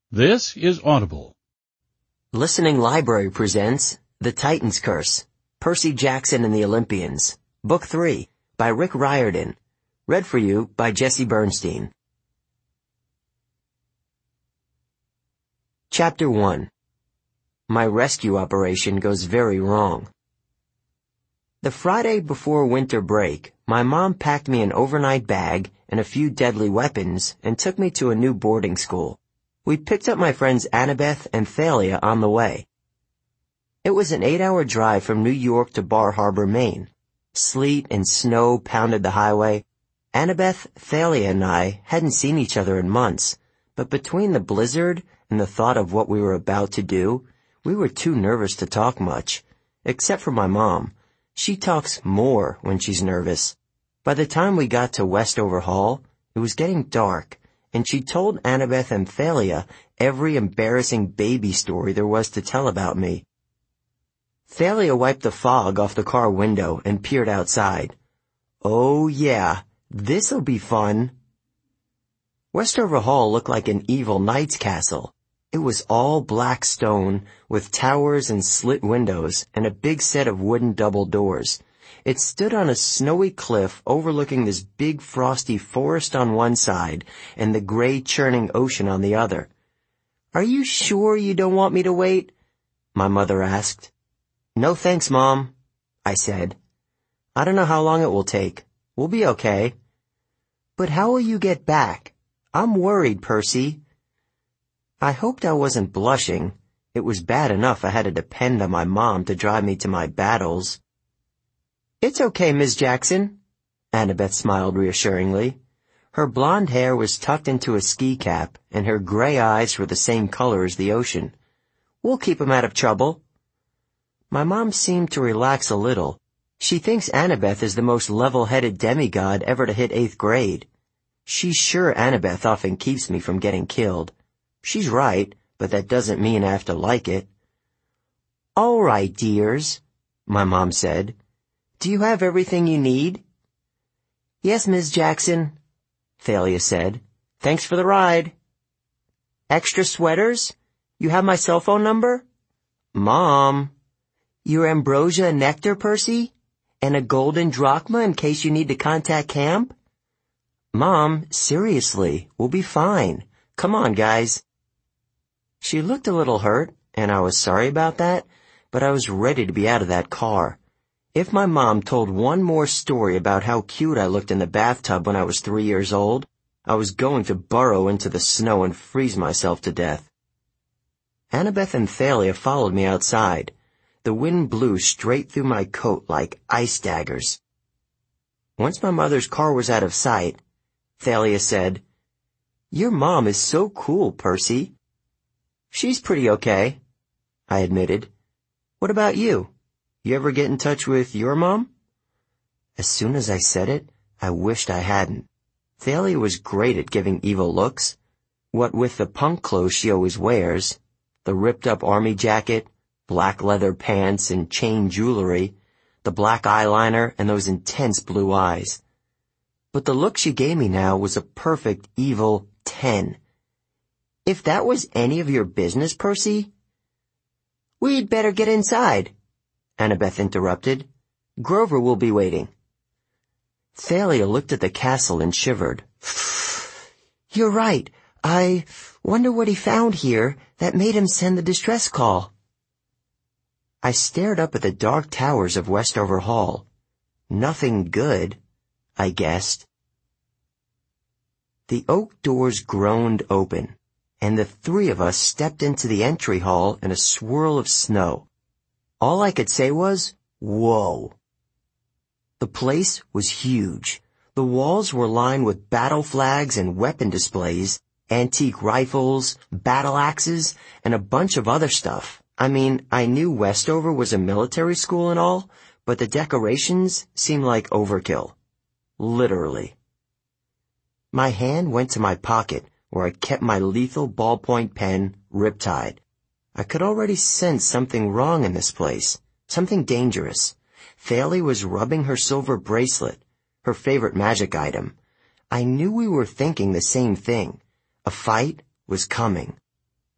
This is Audible. Listening Library presents The Titan's Curse, Percy Jackson and the Olympians, Book 3, by Rick Riordan. Read for you by Jesse Bernstein. Chapter 1. My rescue operation goes very wrong. The Friday before winter break, my mom packed me an overnight bag and a few deadly weapons and took me to a new boarding school. We picked up my friends Annabeth and Thalia on the way. It was an 8-hour drive from New York to Bar Harbor, Maine. Sleet and snow pounded the highway. Annabeth, Thalia, and I hadn't seen each other in months, but between the blizzard and the thought of what we were about to do, we were too nervous to talk much. Except for my mom. She talks more when she's nervous. By the time we got to Westover Hall, it was getting dark, and she told Annabeth and Thalia every embarrassing baby story there was to tell about me. Thalia wiped the fog off the car window and peered outside. Oh yeah, this'll be fun. Westover Hall looked like an evil knight's castle. It was all black stone, with towers and slit windows, and a big set of wooden double doors. It stood on a snowy cliff overlooking this big frosty forest on one side and the gray churning ocean on the other. "Are you sure you don't want me to wait?" my mother asked. "No thanks, Mom," I said. "I don't know how long it will take. We'll be okay." "But how will you get back? I'm worried, Percy." I hoped I wasn't blushing. It was bad enough I had to depend on my mom to drive me to my battles. "It's okay, Ms. Jackson," Annabeth smiled reassuringly. Her blonde hair was tucked into a ski cap, and her gray eyes were the same color as the ocean. "We'll keep him out of trouble." My mom seemed to relax a little. She thinks Annabeth is the most level-headed demigod ever to hit 8th grade. She's sure Annabeth often keeps me from getting killed. She's right, but that doesn't mean I have to like it. "All right, dears," my mom said. "Do you have everything you need?" "Yes, Ms. Jackson," Thalia said. "Thanks for the ride." "Extra sweaters? You have my cell phone number?" "Mom." "Your ambrosia and nectar, Percy? And a golden drachma in case you need to contact camp?" "Mom, seriously, we'll be fine. Come on, guys." She looked a little hurt, and I was sorry about that, but I was ready to be out of that car. If my mom told one more story about how cute I looked in the bathtub when I was 3 years old, I was going to burrow into the snow and freeze myself to death. Annabeth and Thalia followed me outside. The wind blew straight through my coat like ice daggers. Once my mother's car was out of sight, Thalia said, "Your mom is so cool, Percy." "She's pretty okay," I admitted. "What about you? You ever get in touch with your mom?" As soon as I said it, I wished I hadn't. Thalia was great at giving evil looks. What with the punk clothes she always wears, the ripped-up army jacket, black leather pants and chain jewelry, the black eyeliner, and those intense blue eyes. But the look she gave me now was a perfect evil 10. "If that was any of your business, Percy—" "We'd better get inside," Annabeth interrupted. "Grover will be waiting." Thalia looked at the castle and shivered. "You're right. I wonder what he found here that made him send the distress call." I stared up at the dark towers of Westover Hall. Nothing good, I guessed. The oak doors groaned open, and the three of us stepped into the entry hall in a swirl of snow. All I could say was, "Whoa." The place was huge. The walls were lined with battle flags and weapon displays, antique rifles, battle axes, and a bunch of other stuff. I mean, I knew Westover was a military school and all, but the decorations seemed like overkill. Literally. My hand went to my pocket, where I kept my lethal ballpoint pen riptied. I could already sense something wrong in this place, something dangerous. Thalia was rubbing her silver bracelet, her favorite magic item. I knew we were thinking the same thing. A fight was coming.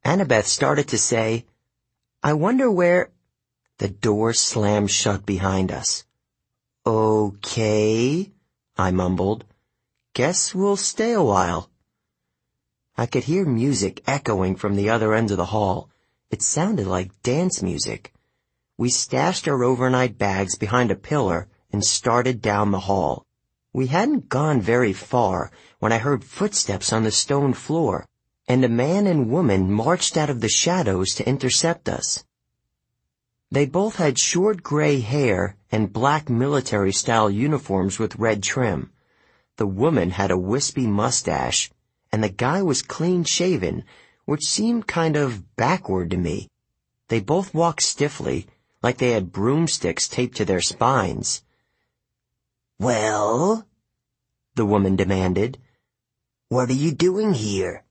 Annabeth started to say, "I wonder where—" The door slammed shut behind us. "Okay," I mumbled. "Guess we'll stay a while." I could hear music echoing from the other end of the hall. It sounded like dance music. We stashed our overnight bags behind a pillar and started down the hall. We hadn't gone very far when I heard footsteps on the stone floor, and a man and woman marched out of the shadows to intercept us. They both had short gray hair and black military-style uniforms with red trim. The woman had a wispy mustache, and the guy was clean-shaven, which seemed kind of backward to me. They both walked stiffly, like they had broomsticks taped to their spines. "Well?" the woman demanded. "What are you doing here?"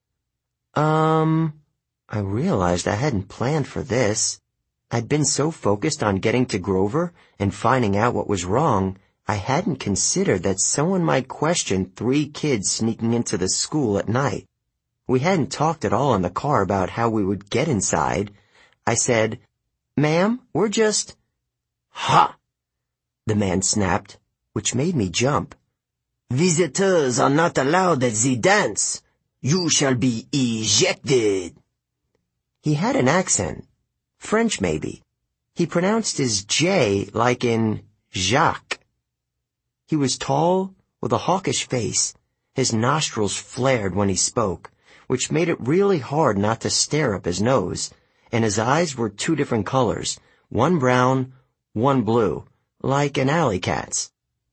I realized I hadn't planned for this. I'd been so focused on getting to Grover and finding out what was wrong, I hadn't considered that someone might question 3 kids sneaking into the school at night. We hadn't talked at all in the car about how we would get inside. I said, "Ma'am, we're just—" "Ha!" the man snapped, which made me jump. "Visitors are not allowed at the dance. You shall be ejected." He had an accent. French, maybe. He pronounced his J like in Jacques. He was tall, with a hawkish face. His nostrils flared when he spoke, which made it really hard not to stare up his nose, and his eyes were 2 different colors, one brown, one blue, like an alley cat's.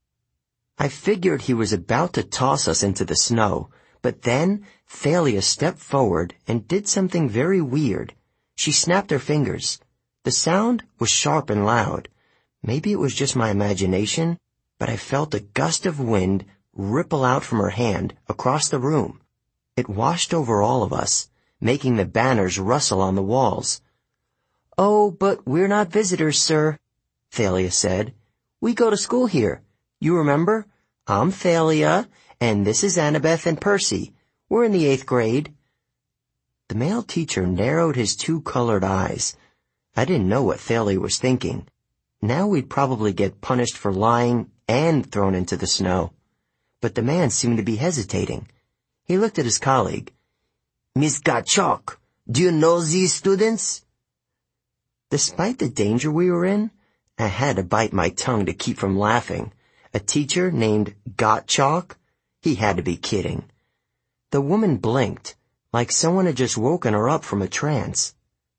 I figured he was about to toss us into the snow, but then Thalia stepped forward and did something very weird. She snapped her fingers. The sound was sharp and loud. Maybe it was just my imagination, but I felt a gust of wind ripple out from her hand across the room. It washed over all of us, making the banners rustle on the walls. "Oh, but we're not visitors, sir," Thalia said. "We go to school here. You remember? I'm Thalia, and this is Annabeth and Percy. We're in the 8th grade." The male teacher narrowed his 2 colored eyes. I didn't know what Thalia was thinking. Now we'd probably get punished for lying and thrown into the snow. But the man seemed to be hesitating. He looked at his colleague. "Miss Gottschalk, do you know these students?" Despite the danger we were in, I had to bite my tongue to keep from laughing. A teacher named Gottschalk? He had to be kidding. The woman blinked, like someone had just woken her up from a trance.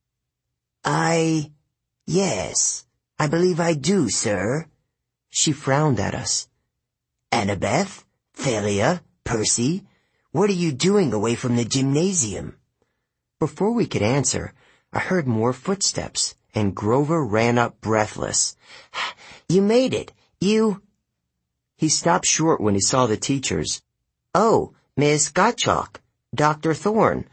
Yes, I believe I do, sir." She frowned at us. "Annabeth, Thalia, Percy, what are you doing away from the gymnasium?" Before we could answer, I heard more footsteps, and Grover ran up breathless. "You made it. You—" He stopped short when he saw the teachers. "Oh, Miss Gottschalk, Dr. Thorne,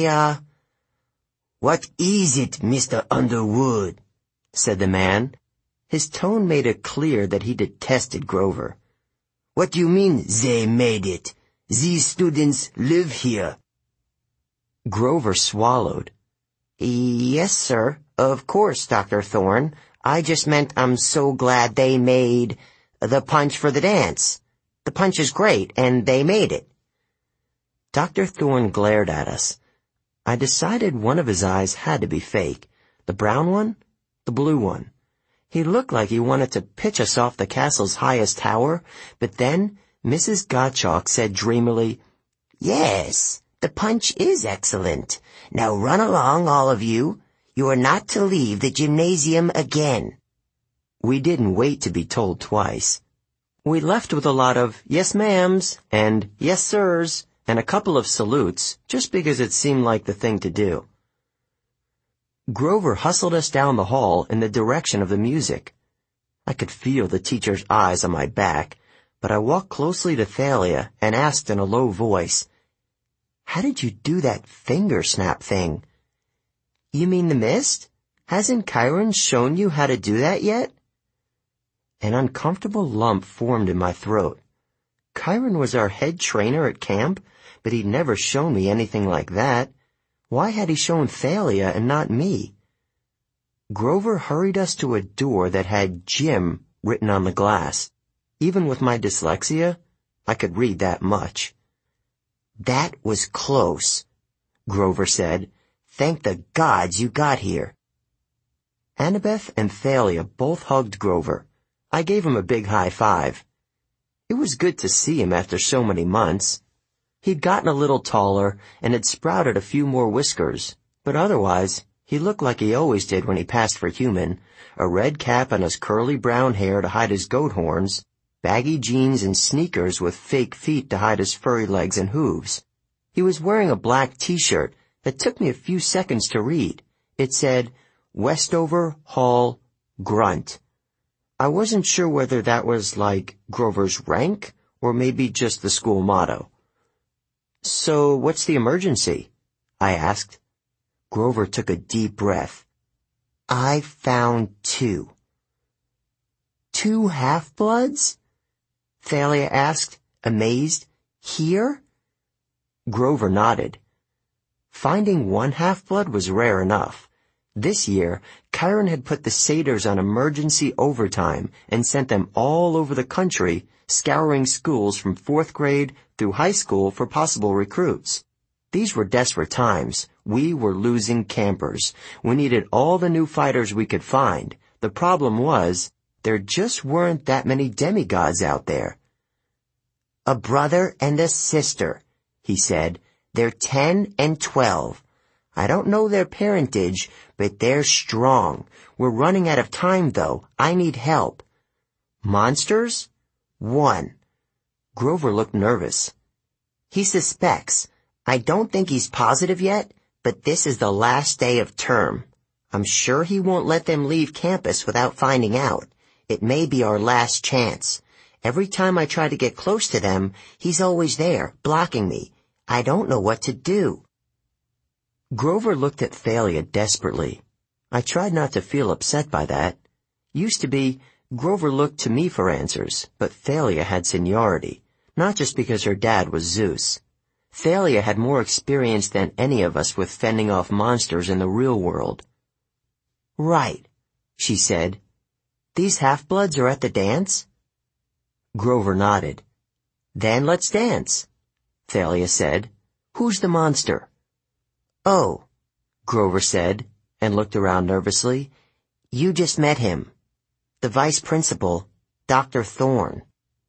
"What is it, Mr. Underwood?" said the man. His tone made it clear that he detested Grover. "What do you mean, they made it? These students live here." Grover swallowed. "Yes, sir. Of course, Dr. Thorne. I just meant I'm so glad they made the punch for the dance. The punch is great, and they made it." Dr. Thorne glared at us. I decided one of his eyes had to be fake. The brown one? The blue one. He looked like he wanted to pitch us off the castle's highest tower, but then Mrs. Gottschalk said dreamily, "Yes, the punch is excellent. Now run along, all of you. You are not to leave the gymnasium again." We didn't wait to be told twice. We left with a lot of yes ma'ams and yes sirs and a couple of salutes, just because it seemed like the thing to do. Grover hustled us down the hall in the direction of the music. I could feel the teacher's eyes on my back, but I walked closely to Thalia and asked in a low voice, "How did you do that finger snap thing?" "You mean the mist? Hasn't Chiron shown you how to do that yet?" An uncomfortable lump formed in my throat. Chiron was our head trainer at camp, but he'd never shown me anything like that. Why had he shown Thalia and not me? Grover hurried us to a door that had Jim written on the glass. Even with my dyslexia, I could read that much. "That was close," Grover said. "Thank the gods you got here." Annabeth and Thalia both hugged Grover. I gave him a big high five. It was good to see him after so many months. He'd gotten a little taller and had sprouted a few more whiskers, but otherwise, he looked like he always did when he passed for human, a red cap and his curly brown hair to hide his goat horns, baggy jeans and sneakers with fake feet to hide his furry legs and hooves. He was wearing a black t-shirt that took me a few seconds to read. It said, "Westover Hall Grunt." I wasn't sure whether that was like Grover's rank or maybe just the school motto. "So what's the emergency?" I asked. Grover took a deep breath. "I found two." "Two half-bloods?" Thalia asked, amazed. "Here?" Grover nodded. Finding one half-blood was rare enough. This year, Chiron had put the satyrs on emergency overtime and sent them all over the country, scouring schools from 4th grade through high school for possible recruits. These were desperate times. We were losing campers. We needed all the new fighters we could find. The problem was, there just weren't that many demigods out there. "A brother and a sister," he said. "They're 10 and 12. I don't know their parentage, but they're strong. We're running out of time, though. I need help." "Monsters?" "One." Grover looked nervous. "He suspects. I don't think he's positive yet, but this is the last day of term. I'm sure he won't let them leave campus without finding out. It may be our last chance. Every time I try to get close to them, he's always there, blocking me. I don't know what to do." Grover looked at Thalia desperately. I tried not to feel upset by that. Used to be, Grover looked to me for answers, but Thalia had seniority, not just because her dad was Zeus. Thalia had more experience than any of us with fending off monsters in the real world. "Right," she said. "These half-bloods are at the dance?" Grover nodded. "Then let's dance," Thalia said. "Who's the monster?" "Oh," Grover said, and looked around nervously. "You just met him. The vice principal, Dr. Thorne."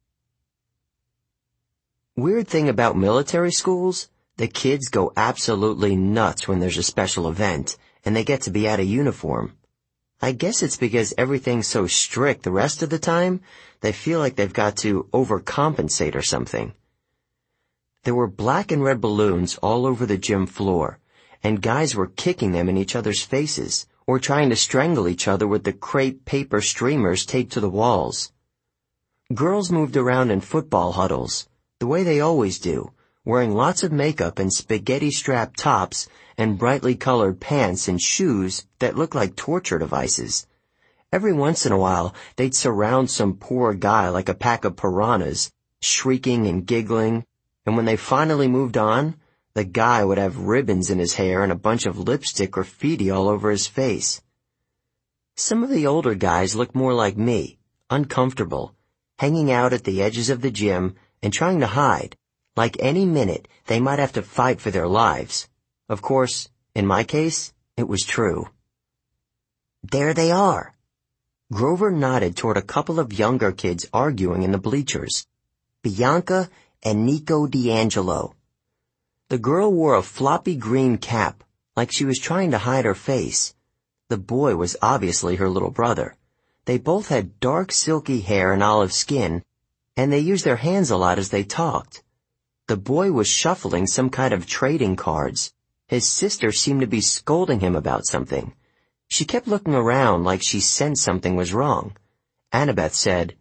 Weird thing about military schools, the kids go absolutely nuts when there's a special event, and they get to be out of uniform. I guess it's because everything's so strict the rest of the time, they feel like they've got to overcompensate or something. There were black and red balloons all over the gym floor, and guys were kicking them in each other's faces, or trying to strangle each other with the crepe paper streamers taped to the walls. Girls moved around in football huddles, the way they always do, wearing lots of makeup and spaghetti-strapped tops and brightly colored pants and shoes that looked like torture devices. Every once in a while, they'd surround some poor guy like a pack of piranhas, shrieking and giggling, and when they finally moved on, the guy would have ribbons in his hair and a bunch of lipstick graffiti all over his face. Some of the older guys looked more like me, uncomfortable, hanging out at the edges of the gym and trying to hide, like any minute they might have to fight for their lives. Of course, in my case, it was true. "There they are." Grover nodded toward a couple of younger kids arguing in the bleachers. "Bianca and Nico D'Angelo." The girl wore a floppy green cap, like she was trying to hide her face. The boy was obviously her little brother. They both had dark silky hair and olive skin, and they used their hands a lot as they talked. The boy was shuffling some kind of trading cards. His sister seemed to be scolding him about something. She kept looking around like she sensed something was wrong. Annabeth said,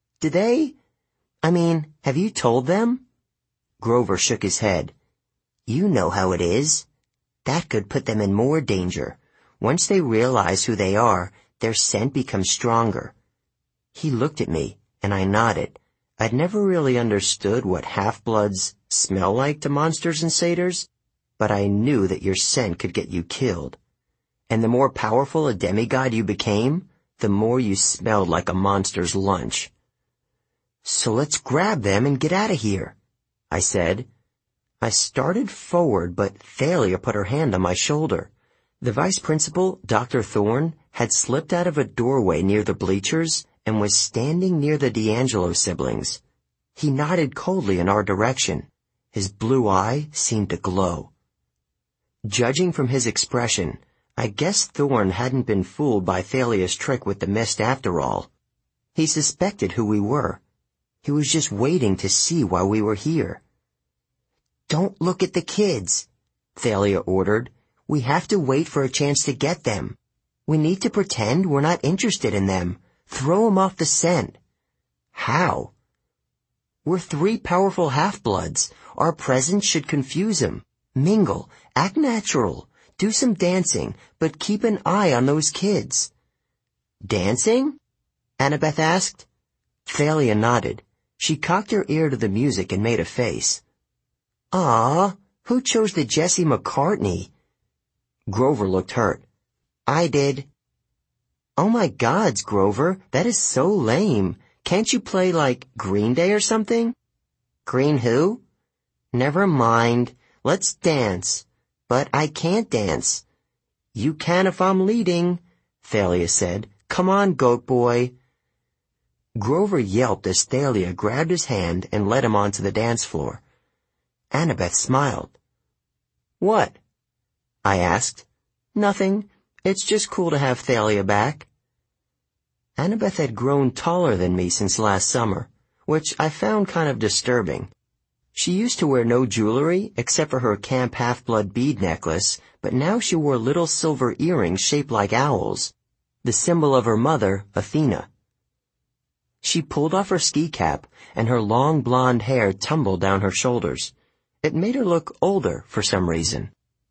"Have you told them?" Grover shook his head. "You know how it is. That could put them in more danger. Once they realize who they are, their scent becomes stronger." He looked at me, and I nodded. I'd never really understood what half-bloods smell like to monsters and satyrs. but I knew that your scent could get you killed. And the more powerful a demigod you became, the more you smelled like a monster's lunch. So let's grab them and get out of here, I said. I started forward, but Thalia put her hand on my shoulder. The vice principal, Dr. Thorne, had slipped out of a doorway near the bleachers and was standing near the D'Angelo siblings. He nodded coldly in our direction. His blue eye seemed to glow. Judging from his expression, I guessed Thorne hadn't been fooled by Thalia's trick with the mist after all. He suspected who we were. He was just waiting to see why we were here. "Don't look at the kids," Thalia ordered. "We have to wait for a chance to get them. We need to pretend we're not interested in them. Throw 'em off the scent." "How?" "We're 3 powerful half-bloods. Our presence should confuse 'em. Mingle, act natural, do some dancing, but keep an eye on those kids." "Dancing?" Annabeth asked. Thalia nodded. She cocked her ear to the music and made a face. "Aw, who chose the Jesse McCartney?" Grover looked hurt. "I did." "Oh my gods, Grover, that is so lame. Can't you play like Green Day or something?" "Green who?" "Never mind. Let's dance." "But I can't dance." "You can if I'm leading," Thalia said. "Come on, goat boy." Grover yelped as Thalia grabbed his hand and led him onto the dance floor. Annabeth smiled. "What?" I asked. "Nothing. It's just cool to have Thalia back." Annabeth had grown taller than me since last summer, which I found kind of disturbing. She used to wear no jewelry except for her camp half-blood bead necklace, but now she wore little silver earrings shaped like owls, the symbol of her mother, Athena. She pulled off her ski cap, and her long blonde hair tumbled down her shoulders. It made her look older for some reason.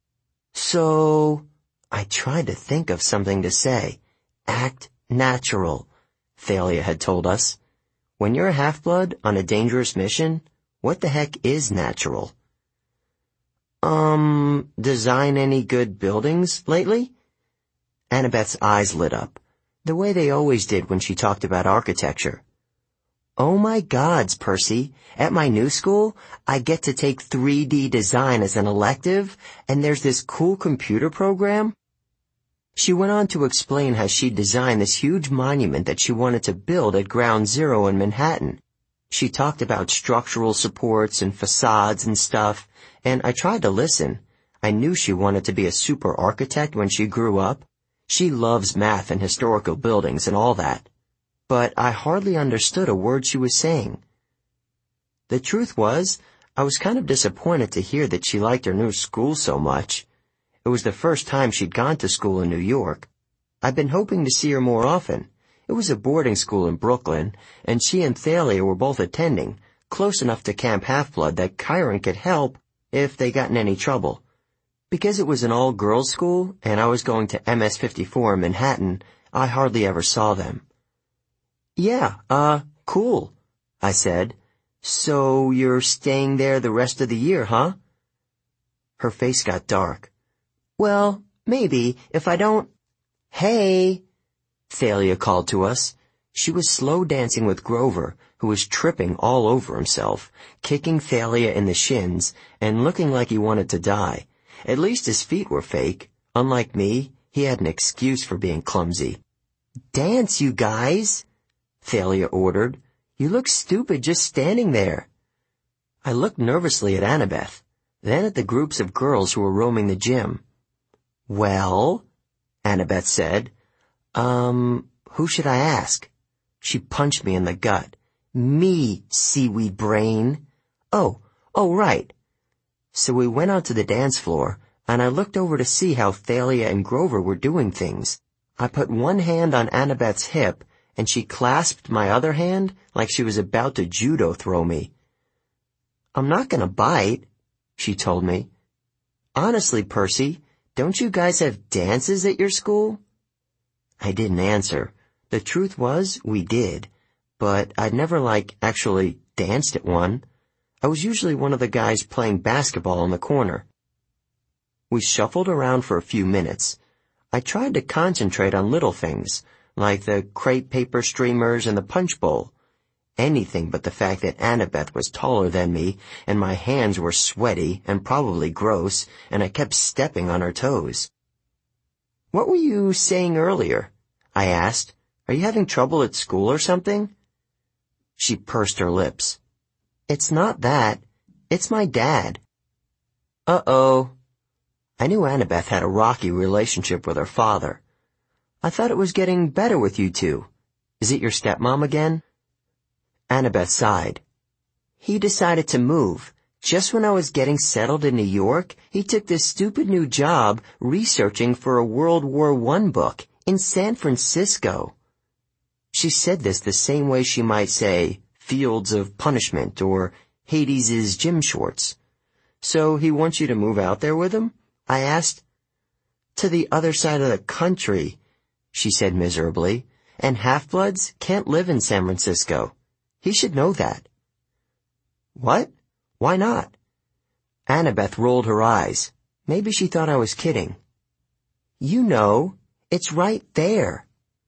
"So," I tried to think of something to say. "Act natural," Thalia had told us. When you're a half-blood on a dangerous mission, what the heck is natural? Design any good buildings lately?" Annabeth's eyes lit up, the way they always did when she talked about architecture. "Oh my gods, Percy, at my new school, I get to take 3D design as an elective, and there's this cool computer program." She went on to explain how she'd designed this huge monument that she wanted to build at Ground Zero in Manhattan. She talked about structural supports and facades and stuff, and I tried to listen. I knew she wanted to be a super architect when she grew up. She loves math and historical buildings and all that. But I hardly understood a word she was saying. The truth was, I was kind of disappointed to hear that she liked her new school so much. It was the first time she'd gone to school in New York. I'd been hoping to see her more often. It was a boarding school in Brooklyn, and she and Thalia were both attending, close enough to Camp Half-Blood that Chiron could help if they got in any trouble. Because it was an all-girls school, and I was going to MS-54 in Manhattan, I hardly ever saw them. "Yeah, cool," I said. "So you're staying there the rest of the year, huh?" Her face got dark. "Well, maybe, if I don't—" "Hey!" Thalia called to us. She was slow dancing with Grover, who was tripping all over himself, kicking Thalia in the shins, and looking like he wanted to die. At least his feet were fake. Unlike me, he had an excuse for being clumsy. "Dance, you guys!" Thalia ordered. "You look stupid just standing there." I looked nervously at Annabeth, then at the groups of girls who were roaming the gym. "Well," Annabeth said, who should I ask?" She punched me in the gut. "Me, seaweed brain." Oh, right." So we went out to the dance floor, and I looked over to see how Thalia and Grover were doing things. I put one hand on Annabeth's hip, and she clasped my other hand like she was about to judo throw me. "I'm not gonna bite," she told me. "Honestly, Percy, don't you guys have dances at your school?" I didn't answer. The truth was, we did, but I'd never, actually danced at one. I was usually one of the guys playing basketball in the corner. We shuffled around for a few minutes. I tried to concentrate on little things, like the crepe paper streamers and the punch bowl. Anything but the fact that Annabeth was taller than me, and my hands were sweaty and probably gross, and I kept stepping on her toes. "What were you saying earlier?" I asked. "Are you having trouble at school or something?" She pursed her lips. "It's not that. It's my dad." Uh-oh. I knew Annabeth had a rocky relationship with her father. "I thought it was getting better with you two. Is it your stepmom again?" Annabeth sighed. "He decided to move. Just when I was getting settled in New York, he took this stupid new job researching for a World War I book in San Francisco." She said this the same way she might say Fields of Punishment or Hades' gym shorts. "So he wants you to move out there with him?" I asked. "To the other side of the country," she said miserably, "and half-bloods can't live in San Francisco. He should know that." "What? Why not?" Annabeth rolled her eyes. Maybe she thought I was kidding. "You know, it's right there."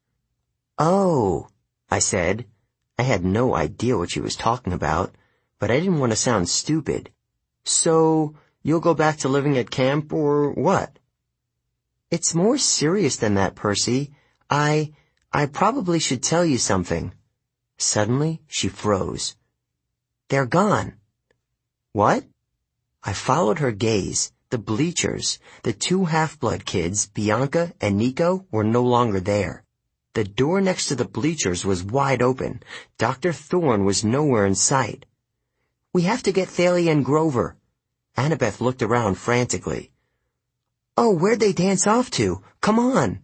"Oh," I said. I had no idea what she was talking about, but I didn't want to sound stupid. "So, you'll go back to living at camp, or what?" "It's more serious than that, Percy. I probably should tell you something." Suddenly, she froze. "They're gone." "What?" I followed her gaze. The bleachers, the two half-blood kids, Bianca and Nico, were no longer there. The door next to the bleachers was wide open. Dr. Thorne was nowhere in sight. "We have to get Thalia and Grover." Annabeth looked around frantically. "Oh, where'd they dance off to? Come on."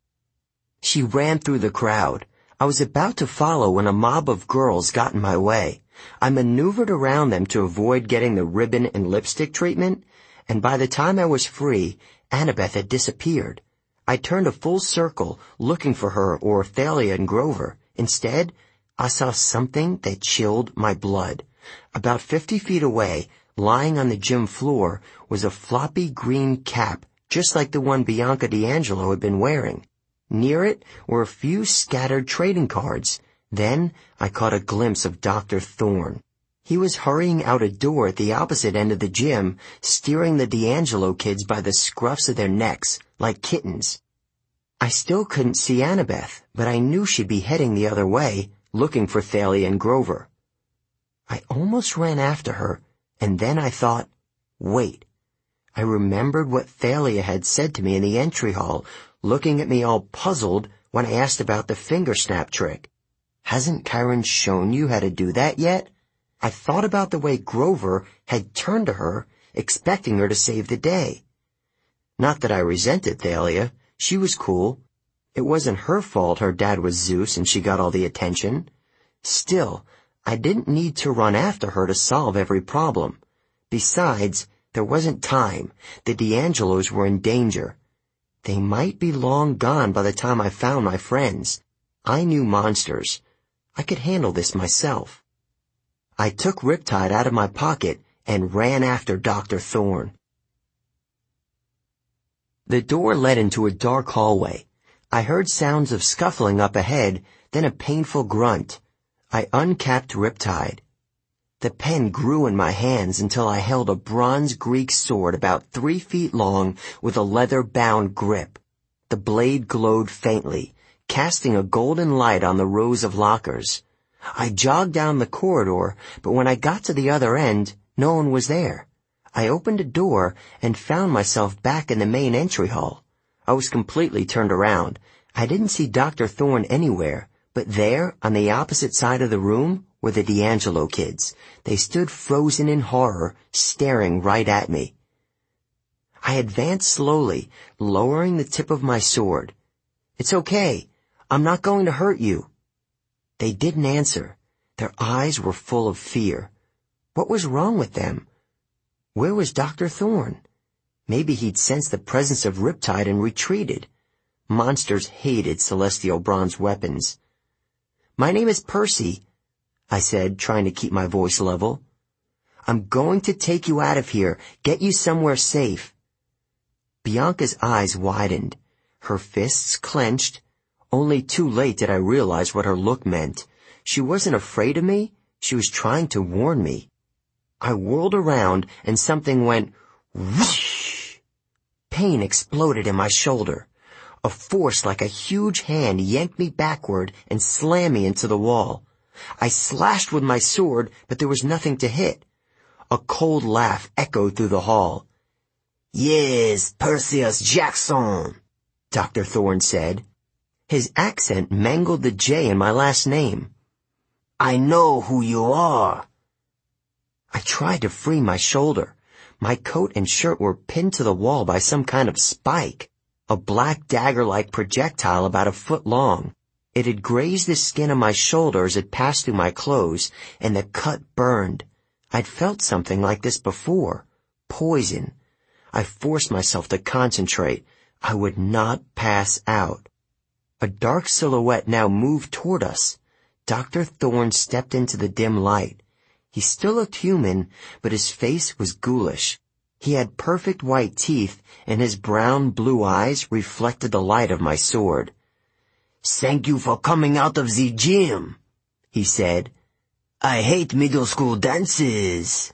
She ran through the crowd. I was about to follow when a mob of girls got in my way. I maneuvered around them to avoid getting the ribbon and lipstick treatment, and by the time I was free, Annabeth had disappeared. I turned a full circle, looking for her or Thalia and Grover. Instead, I saw something that chilled my blood. About 50 feet away, lying on the gym floor, was a floppy green cap, just like the one Bianca D'Angelo had been wearing. Near it were a few scattered trading cards. Then I caught a glimpse of Dr. Thorne. He was hurrying out a door at the opposite end of the gym, steering the D'Angelo kids by the scruffs of their necks, like kittens. I still couldn't see Annabeth, but I knew she'd be heading the other way, looking for Thalia and Grover. I almost ran after her, and then I thought, wait. I remembered what Thalia had said to me in the entry hall, looking at me all puzzled when I asked about the finger snap trick. "Hasn't Chiron shown you how to do that yet?" I thought about the way Grover had turned to her, expecting her to save the day. Not that I resented Thalia. She was cool. It wasn't her fault her dad was Zeus and she got all the attention. Still, I didn't need to run after her to solve every problem. Besides, there wasn't time. The D'Angelos were in danger. They might be long gone by the time I found my friends. I knew monsters. I could handle this myself. I took Riptide out of my pocket and ran after Dr. Thorne. The door led into a dark hallway. I heard sounds of scuffling up ahead, then a painful grunt. I uncapped Riptide. The pen grew in my hands until I held a bronze Greek sword about 3 feet long with a leather-bound grip. The blade glowed faintly, casting a golden light on the rows of lockers. I jogged down the corridor, but when I got to the other end, no one was there. I opened a door and found myself back in the main entry hall. I was completely turned around. I didn't see Dr. Thorne anywhere, but there, on the opposite side of the room, were the D'Angelo kids. They stood frozen in horror, staring right at me. I advanced slowly, lowering the tip of my sword. "It's okay. I'm not going to hurt you." They didn't answer. Their eyes were full of fear. What was wrong with them? Where was Dr. Thorne? Maybe he'd sensed the presence of Riptide and retreated. Monsters hated celestial bronze weapons. "My name is Percy," I said, trying to keep my voice level. "I'm going to take you out of here, get you somewhere safe." Bianca's eyes widened. Her fists clenched. Only too late did I realize what her look meant. She wasn't afraid of me. She was trying to warn me. I whirled around and something went whoosh. Pain exploded in my shoulder. A force like a huge hand yanked me backward and slammed me into the wall. I slashed with my sword, but there was nothing to hit. A cold laugh echoed through the hall. "Yes, Perseus Jackson," Dr. Thorne said. His accent mangled the J in my last name. "I know who you are." I tried to free my shoulder. My coat and shirt were pinned to the wall by some kind of spike, a black dagger-like projectile about a foot long. It had grazed the skin of my shoulder as it passed through my clothes, and the cut burned. I'd felt something like this before. Poison. I forced myself to concentrate. I would not pass out. A dark silhouette now moved toward us. Dr. Thorne stepped into the dim light. He still looked human, but his face was ghoulish. He had perfect white teeth, and his brown-blue eyes reflected the light of my sword. "Thank you for coming out of the gym," he said. "I hate middle school dances."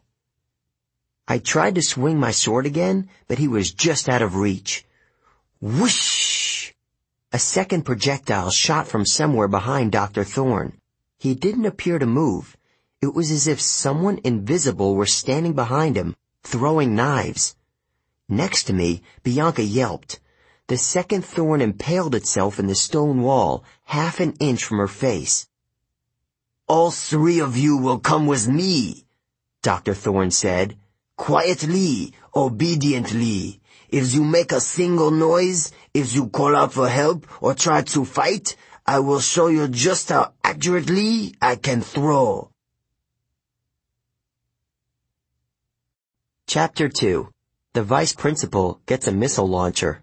I tried to swing my sword again, but he was just out of reach. Whoosh! A second projectile shot from somewhere behind Dr. Thorne. He didn't appear to move. It was as if someone invisible were standing behind him, throwing knives. Next to me, Bianca yelped. The second thorn impaled itself in the stone wall, half an inch from her face. "All three of you will come with me," Dr. Thorne said. "Quietly, obediently. If you make a single noise, if you call out for help or try to fight, I will show you just how accurately I can throw." Chapter 2. The Vice Principal Gets a Missile Launcher.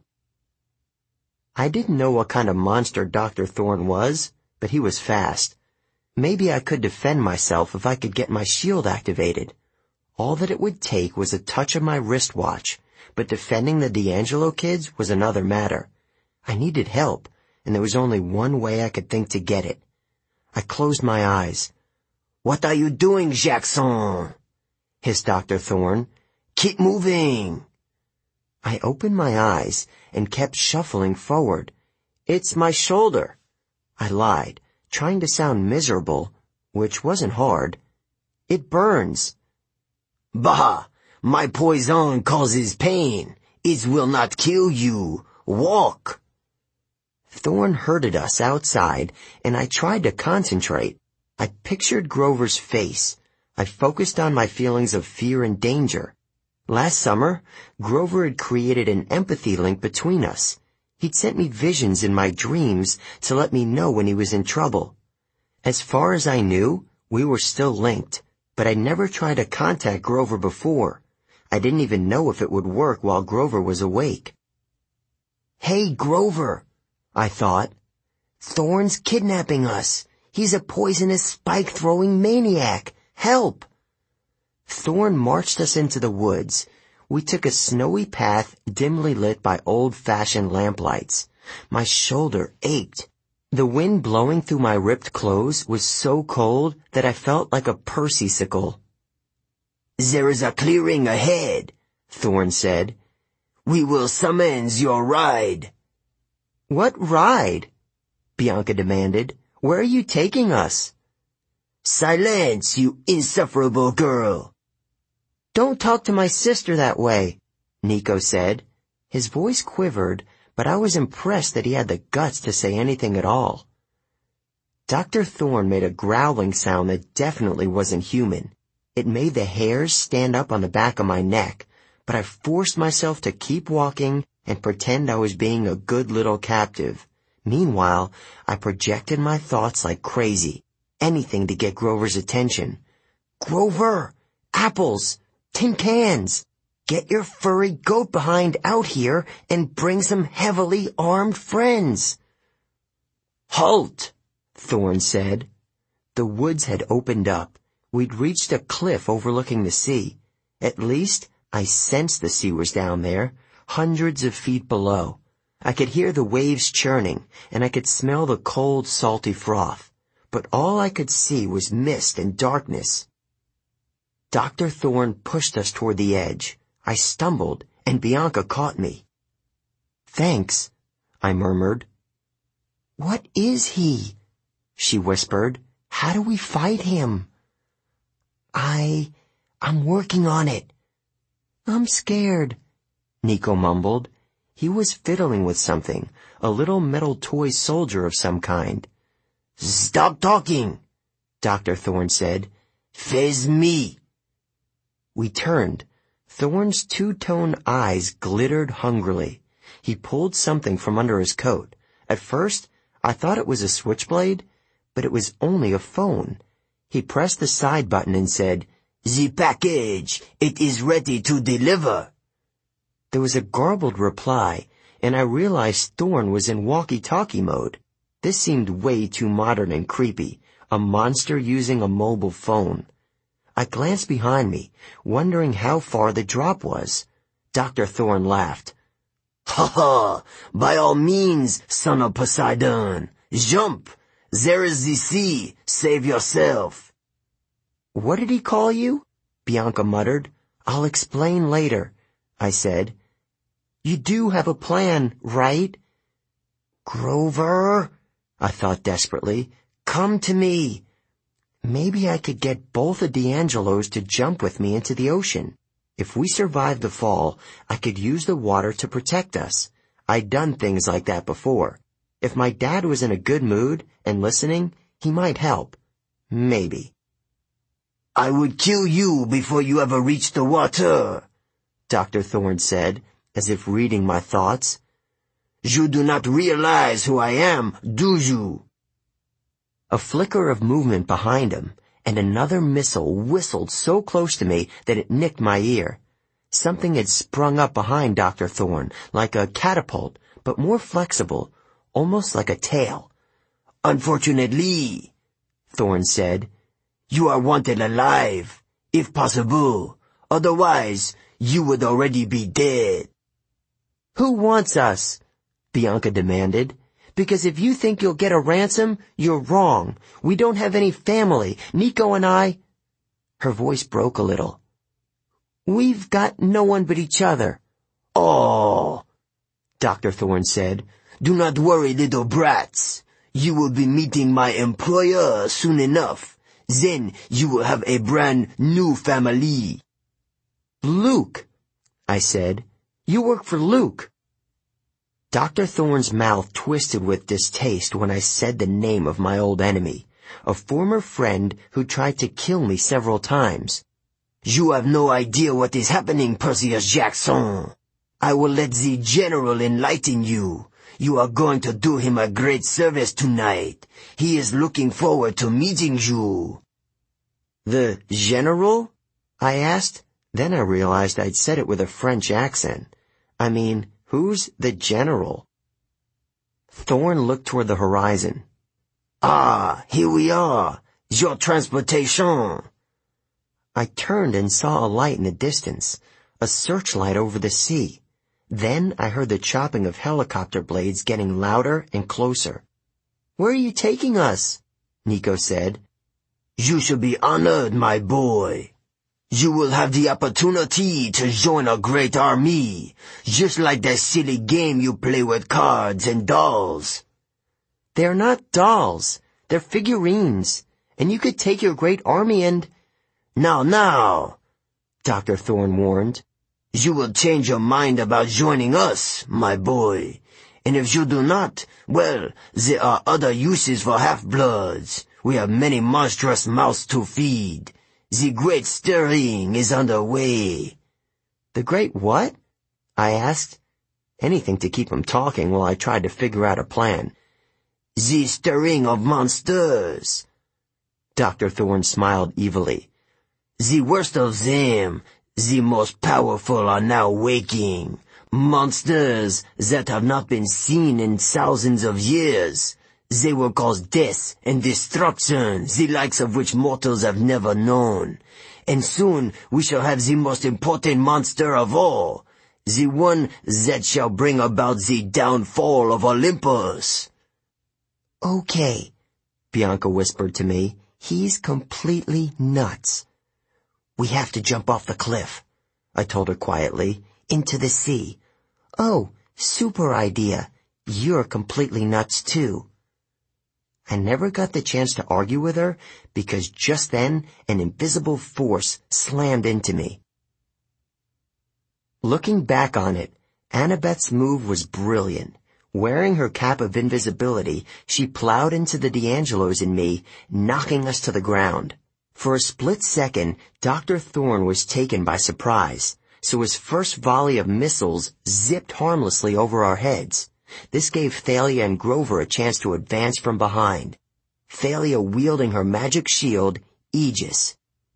I didn't know what kind of monster Dr. Thorne was, but he was fast. Maybe I could defend myself if I could get my shield activated. All that it would take was a touch of my wristwatch, but defending the D'Angelo kids was another matter. I needed help, and there was only one way I could think to get it. I closed my eyes. "What are you doing, Jackson?" hissed Dr. Thorne. "Keep moving." I opened my eyes and kept shuffling forward. "It's my shoulder," I lied, trying to sound miserable, which wasn't hard. "It burns." "Bah! My poison causes pain. It will not kill you. Walk." Thorne herded us outside, and I tried to concentrate. I pictured Grover's face. I focused on my feelings of fear and danger. Last summer, Grover had created an empathy link between us. He'd sent me visions in my dreams to let me know when he was in trouble. As far as I knew, we were still linked, but I'd never tried to contact Grover before. I didn't even know if it would work while Grover was awake. "Hey, Grover," I thought. "Thorne's kidnapping us. He's a poisonous spike-throwing maniac. Help!" Thorne marched us into the woods. We took a snowy path dimly lit by old-fashioned lamplights. My shoulder ached. The wind blowing through my ripped clothes was so cold that I felt like a Percy-sicle. "There is a clearing ahead," Thorne said. "We will summons your ride." "What ride?" Bianca demanded. "Where are you taking us?" "Silence, you insufferable girl." "Don't talk to my sister that way," Nico said. His voice quivered, but I was impressed that he had the guts to say anything at all. Dr. Thorne made a growling sound that definitely wasn't human. It made the hairs stand up on the back of my neck, but I forced myself to keep walking and pretend I was being a good little captive. Meanwhile, I projected my thoughts like crazy. Anything to get Grover's attention. "Grover! Apples! Tin cans! Get your furry goat behind out here and bring some heavily armed friends." "Halt!" Thorne said. The woods had opened up. We'd reached a cliff overlooking the sea. At least, I sensed the sea was down there. hundreds of feet below. I could hear the waves churning, and I could smell the cold, salty froth. But all I could see was mist and darkness. Dr. Thorne pushed us toward the edge. I stumbled, and Bianca caught me. "Thanks," I murmured. "What is he?" she whispered. "How do we fight him?" I'm working on it." "I'm scared," Nico mumbled. He was fiddling with something, a little metal toy soldier of some kind. "Stop talking," Dr. Thorne said. "Face me." We turned. Thorne's two-tone eyes glittered hungrily. He pulled something from under his coat. At first, I thought it was a switchblade, but it was only a phone. He pressed the side button and said, "The package, it is ready to deliver." There was a garbled reply, and I realized Thorne was in walkie-talkie mode. This seemed way too modern and creepy, a monster using a mobile phone. I glanced behind me, wondering how far the drop was. Dr. Thorne laughed. "Ha ha! By all means, son of Poseidon. Jump! There is the sea. Save yourself." "What did he call you?" Bianca muttered. "I'll explain later," I said. "You do have a plan, right?" "Grover," I thought desperately, "come to me." Maybe I could get both of D'Angelos to jump with me into the ocean. If we survived the fall, I could use the water to protect us. I'd done things like that before. If my dad was in a good mood and listening, he might help. Maybe. "I would kill you before you ever reached the water," Dr. Thorne said, as if reading my thoughts. "You do not realize who I am, do you?" A flicker of movement behind him, and another missile whistled so close to me that it nicked my ear. Something had sprung up behind Dr. Thorne, like a catapult, but more flexible, almost like a tail. "Unfortunately," Thorne said, "you are wanted alive, if possible. Otherwise, you would already be dead." "Who wants us?" Bianca demanded. "Because if you think you'll get a ransom, you're wrong. We don't have any family. Nico and I—" Her voice broke a little. "We've got no one but each other." "Oh," Dr. Thorne said, "do not worry, little brats. You will be meeting my employer soon enough. Then you will have a brand new family." "Luke," I said. "You work for Luke." Dr. Thorne's mouth twisted with distaste when I said the name of my old enemy, a former friend who tried to kill me several times. "You have no idea what is happening, Perseus Jackson. I will let the General enlighten you. You are going to do him a great service tonight. He is looking forward to meeting you." "The General?" I asked. Then I realized I'd said it with a French accent. I mean, who's the General? Thorne looked toward the horizon. "Ah, here we are. Your transportation." I turned and saw a light in the distance, a searchlight over the sea. Then I heard the chopping of helicopter blades getting louder and closer. "Where are you taking us?" Nico said. "You should be honored, my boy. You will have the opportunity to join a great army, just like that silly game you play with cards and dolls." "They're not dolls. They're figurines. And you could take your great army and—" Now, Dr. Thorne warned. "You will change your mind about joining us, my boy. And if you do not, well, there are other uses for half-bloods. We have many monstrous mouths to feed. The great stirring is underway." "The great what?" I asked. Anything to keep him talking while I tried to figure out a plan. "The stirring of monsters." Dr. Thorne smiled evilly. "The worst of them, the most powerful, are now waking. Monsters that have not been seen in thousands of years. They will cause death and destruction, the likes of which mortals have never known. And soon we shall have the most important monster of all, The one that shall bring about the downfall of Olympus." "Okay," Bianca whispered to me. "He's completely nuts." "We have to jump off the cliff," I told her quietly, "into the sea." "Oh, super idea. You're completely nuts too." I never got the chance to argue with her because just then an invisible force slammed into me. Looking back on it, Annabeth's move was brilliant. Wearing her cap of invisibility, she plowed into the D'Angelos and me, knocking us to the ground. For a split second, Dr. Thorne was taken by surprise, so his first volley of missiles zipped harmlessly over our heads. This gave Thalia and Grover a chance to advance from behind. Thalia wielding her magic shield, Aegis.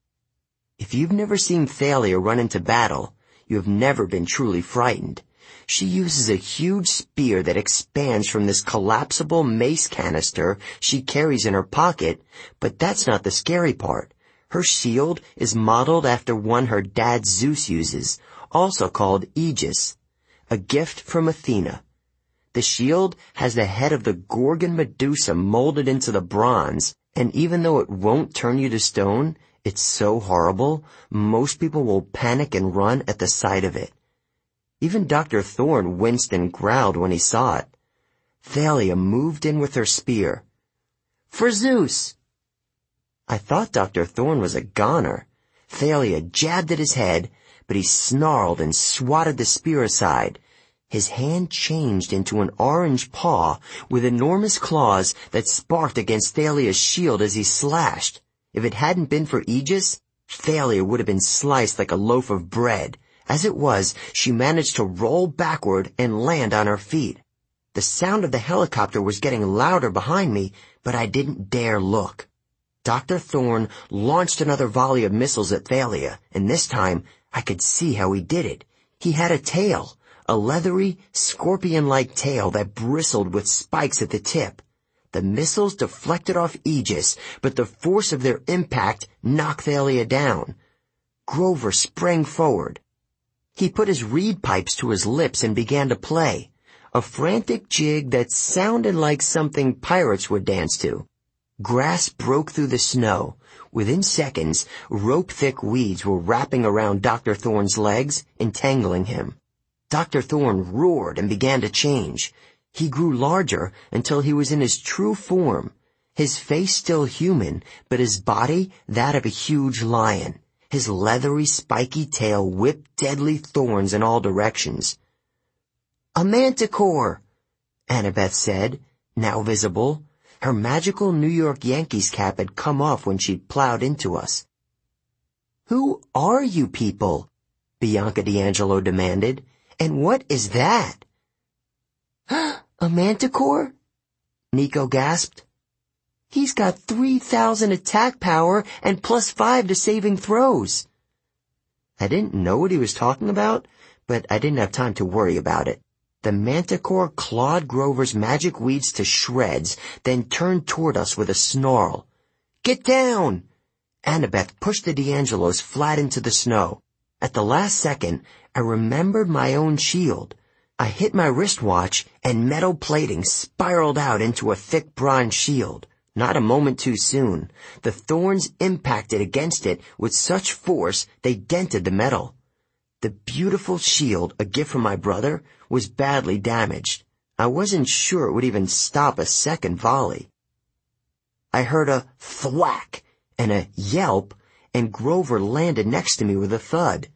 If you've never seen Thalia run into battle, you have never been truly frightened. She uses a huge spear that expands from this collapsible mace canister she carries in her pocket, but that's not the scary part. Her shield is modeled after one her dad Zeus uses, also called Aegis, a gift from Athena. The shield has the head of the Gorgon Medusa molded into the bronze, and even though it won't turn you to stone, it's so horrible, most people will panic and run at the sight of it. Even Dr. Thorne winced and growled when he saw it. Thalia moved in with her spear. "For Zeus!" I thought Dr. Thorne was a goner. Thalia jabbed at his head, but he snarled and swatted the spear aside. His hand changed into an orange paw with enormous claws that sparked against Thalia's shield as he slashed. If it hadn't been for Aegis, Thalia would have been sliced like a loaf of bread. As it was, she managed to roll backward and land on her feet. The sound of the helicopter was getting louder behind me, but I didn't dare look. Dr. Thorne launched another volley of missiles at Thalia, and this time I could see how he did it. He had a tail, a leathery, scorpion-like tail that bristled with spikes at the tip. The missiles deflected off Aegis, but the force of their impact knocked Thalia down. Grover sprang forward. He put his reed pipes to his lips and began to play, a frantic jig that sounded like something pirates would dance to. Grass broke through the snow. Within seconds, rope-thick weeds were wrapping around Dr. Thorne's legs, entangling him. Dr. Thorne roared and began to change. He grew larger until he was in his true form, his face still human, but his body that of a huge lion. His leathery, spiky tail whipped deadly thorns in all directions. "A manticore," Annabeth said, now visible. Her magical New York Yankees cap had come off when she plowed into us. "Who are you people?" Bianca D'Angelo demanded. "And what is that?" "A manticore?" Nico gasped. "He's got 3,000 attack power and +5 to saving throws." I didn't know what he was talking about, but I didn't have time to worry about it. The manticore clawed Grover's magic weeds to shreds, then turned toward us with a snarl. "Get down!" Annabeth pushed the D'Angelos flat into the snow. At the last second, I remembered my own shield. I hit my wristwatch, and metal plating spiraled out into a thick bronze shield. Not a moment too soon. The thorns impacted against it with such force they dented the metal. The beautiful shield, a gift from my brother, was badly damaged. I wasn't sure it would even stop a second volley. I heard a thwack and a yelp, and Grover landed next to me with a thud.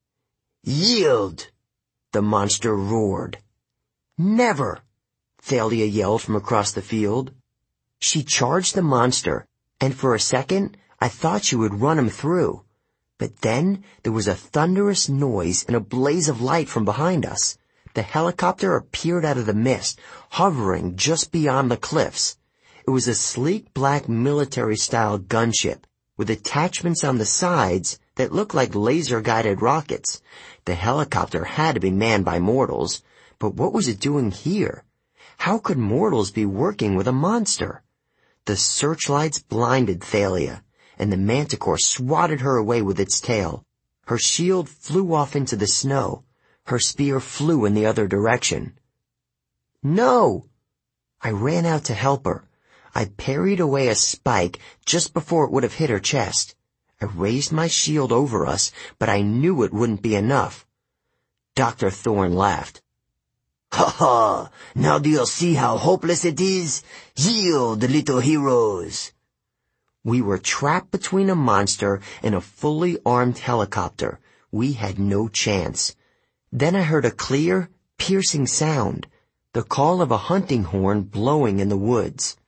"Yield!" the monster roared. "Never!" Thalia yelled from across the field. She charged the monster, and for a second I thought she would run him through. But then there was a thunderous noise and a blaze of light from behind us. The helicopter appeared out of the mist, hovering just beyond the cliffs. It was a sleek black military-style gunship with attachments on the sides that looked like laser-guided rockets. The helicopter had to be manned by mortals, but what was it doing here? How could mortals be working with a monster? The searchlights blinded Thalia, and the manticore swatted her away with its tail. Her shield flew off into the snow. Her spear flew in the other direction. No! I ran out to help her. I parried away a spike just before it would have hit her chest. I raised my shield over us, but I knew it wouldn't be enough. Dr. Thorne laughed. Ha ha! Now do you see how hopeless it is? Yield, little heroes! We were trapped between a monster and a fully armed helicopter. We had no chance. Then I heard a clear, piercing sound, the call of a hunting horn blowing in the woods.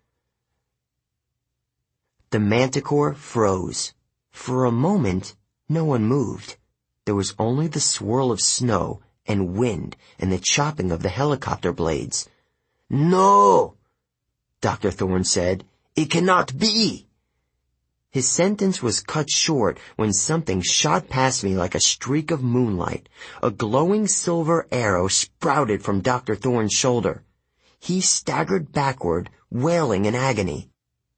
The manticore froze. For a moment, no one moved. There was only the swirl of snow and wind and the chopping of the helicopter blades. No! Dr. Thorne said. It cannot be! His sentence was cut short when something shot past me like a streak of moonlight. A glowing silver arrow sprouted from Dr. Thorne's shoulder. He staggered backward, wailing in agony.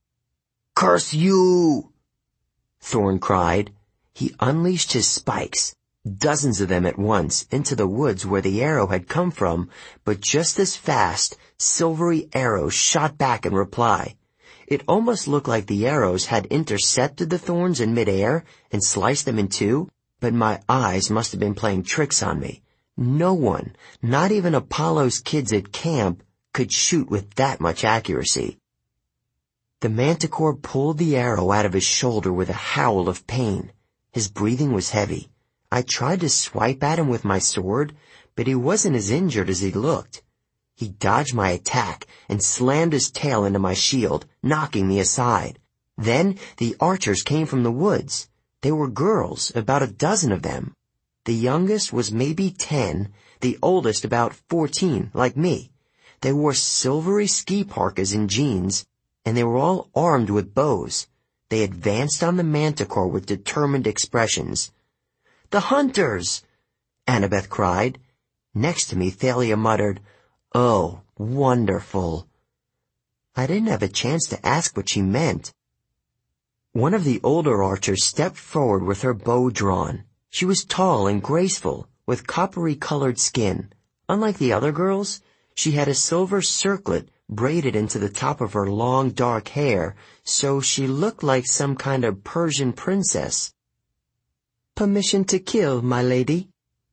Curse you! Thorne cried. He unleashed his spikes, dozens of them at once, into the woods where the arrow had come from, but just as fast, silvery arrows shot back in reply. It almost looked like the arrows had intercepted the thorns in midair and sliced them in two, but my eyes must have been playing tricks on me. No one, not even Apollo's kids at camp, could shoot with that much accuracy. The manticore pulled the arrow out of his shoulder with a howl of pain. His breathing was heavy. I tried to swipe at him with my sword, but he wasn't as injured as he looked. He dodged my attack and slammed his tail into my shield, knocking me aside. Then the archers came from the woods. They were girls, about a dozen of them. The youngest was maybe 10, the oldest about 14, like me. They wore silvery ski parkas and jeans, and they were all armed with bows. They advanced on the manticore with determined expressions. "The hunters!" Annabeth cried. Next to me, Thalia muttered, "Oh, wonderful." I didn't have a chance to ask what she meant. One of the older archers stepped forward with her bow drawn. She was tall and graceful, with coppery-colored skin. Unlike the other girls, she had a silver circlet braided into the top of her long, dark hair, so she looked like some kind of Persian princess. "Permission to kill, my lady."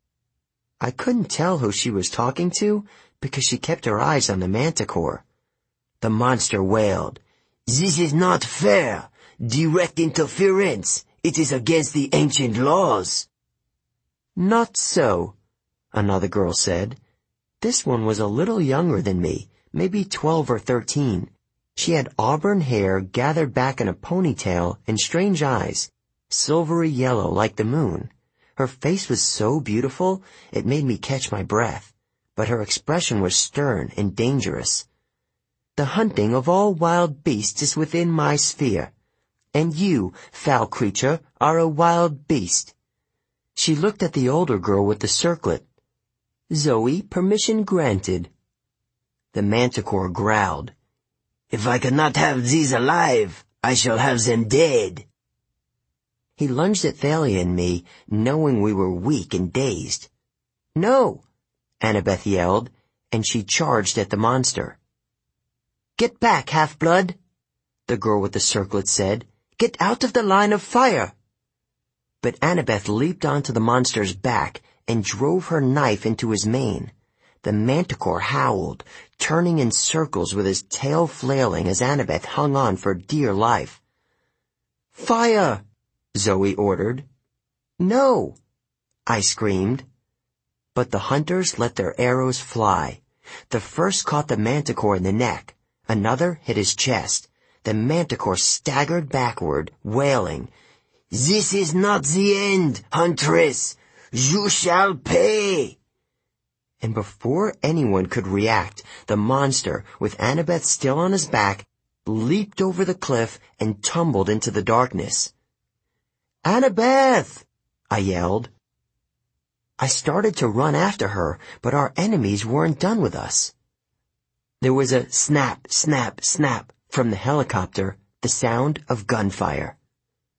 I couldn't tell who she was talking to, because she kept her eyes on the manticore. The monster wailed. "This is not fair. Direct interference. It is against the ancient laws." "Not so," another girl said. This one was a little younger than me, maybe 12 or 13. She had auburn hair gathered back in a ponytail and strange eyes, silvery yellow like the moon. Her face was so beautiful, it made me catch my breath, but her expression was stern and dangerous. "The hunting of all wild beasts is within my sphere, and you, foul creature, are a wild beast." She looked at the older girl with the circlet. "Zoe, permission granted." The manticore growled. "If I cannot have these alive, I shall have them dead." He lunged at Thalia and me, knowing we were weak and dazed. "No!" Annabeth yelled, and she charged at the monster. "Get back, half-blood," the girl with the circlet said. "Get out of the line of fire." But Annabeth leaped onto the monster's back and drove her knife into his mane. The manticore howled, turning in circles with his tail flailing as Annabeth hung on for dear life. "Fire!" Zoe ordered. "No!" I screamed. But the hunters let their arrows fly. The first caught the manticore in the neck. Another hit his chest. The manticore staggered backward, wailing, "This is not the end, huntress! You shall pay!" And before anyone could react, the monster, with Annabeth still on his back, leaped over the cliff and tumbled into the darkness. "Annabeth!" I yelled. I started to run after her, but our enemies weren't done with us. There was a snap, snap, snap from the helicopter, the sound of gunfire.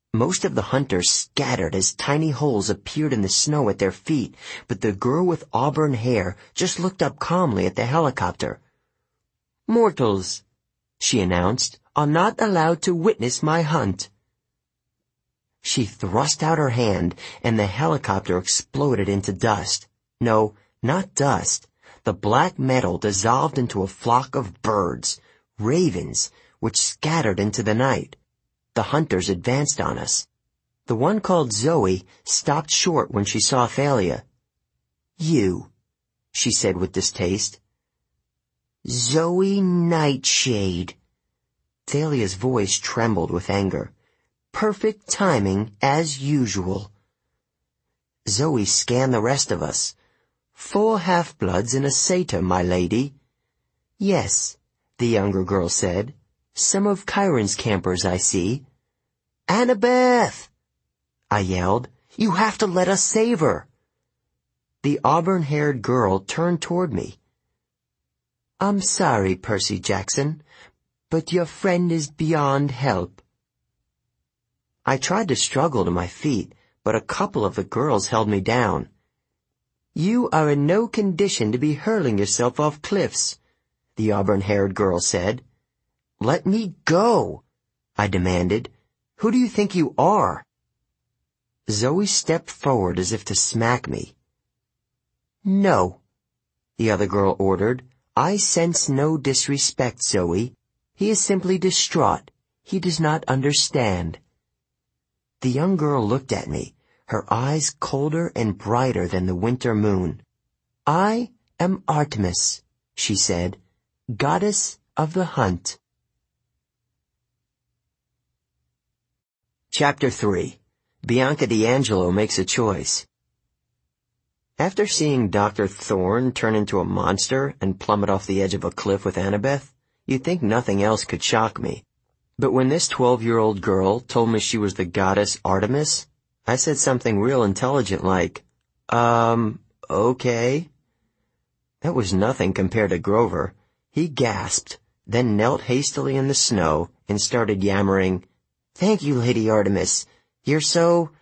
Most of the hunters scattered as tiny holes appeared in the snow at their feet, but the girl with auburn hair just looked up calmly at the helicopter. "Mortals," she announced, "are not allowed to witness my hunt." She thrust out her hand, and the helicopter exploded into dust. No, not dust. The black metal dissolved into a flock of birds, ravens, which scattered into the night. The hunters advanced on us. The one called Zoe stopped short when she saw Thalia. "You," she said with distaste. "Zoe Nightshade." Thalia's voice trembled with anger. "Perfect timing, as usual." Zoe scanned the rest of us. "4 half-bloods and a satyr, my lady." "Yes," the younger girl said. "Some of Chiron's campers, I see." "Annabeth!" I yelled. "You have to let us save her." The auburn-haired girl turned toward me. "I'm sorry, Percy Jackson, but your friend is beyond help." I tried to struggle to my feet, but a couple of the girls held me down. "You are in no condition to be hurling yourself off cliffs," the auburn-haired girl said. "Let me go," I demanded. "Who do you think you are?" Zoe stepped forward as if to smack me. "No," the other girl ordered. "I sense no disrespect, Zoe. He is simply distraught. He does not understand." The young girl looked at me, her eyes colder and brighter than the winter moon. "I am Artemis," she said, "goddess of the hunt." Chapter 3. Bianca D'Angelo Makes a Choice. After seeing Dr. Thorne turn into a monster and plummet off the edge of a cliff with Annabeth, you'd think nothing else could shock me. But when this 12-year-old girl told me she was the goddess Artemis, I said something real intelligent like, okay. That was nothing compared to Grover. He gasped, then knelt hastily in the snow and started yammering, "Thank you, Lady Artemis. You're so,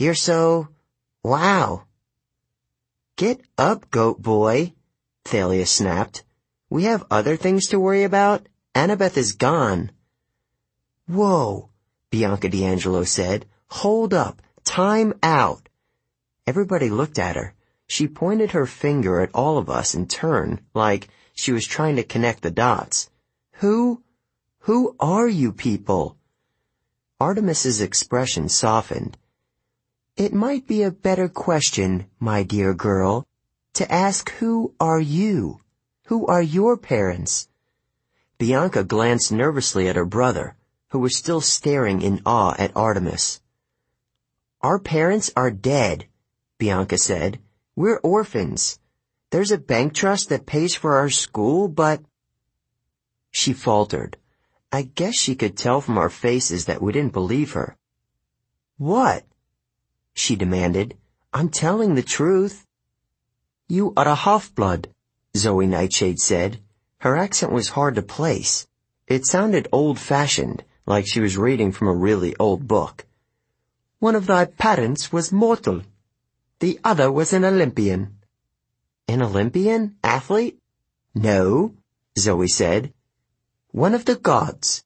wow." "Get up, goat boy," Thalia snapped. "We have other things to worry about. Annabeth is gone." "Whoa," Bianca D'Angelo said. "Hold up. Time out." Everybody looked at her. She pointed her finger at all of us in turn, like she was trying to connect the dots. Who are you people?" Artemis's expression softened. "It might be a better question, my dear girl, to ask who are you? Who are your parents?" Bianca glanced nervously at her brother, who was still staring in awe at Artemis. "Our parents are dead," Bianca said. "We're orphans. There's a bank trust that pays for our school, but—" She faltered. I guess she could tell from our faces that we didn't believe her. "What?" she demanded. "I'm telling the truth." "You are a half-blood," Zoe Nightshade said. Her accent was hard to place. It sounded old-fashioned, like she was reading from a really old book. "One of thy parents was mortal. The other was an Olympian." "An Olympian? Athlete?" "No," Zoe said. "One of the gods."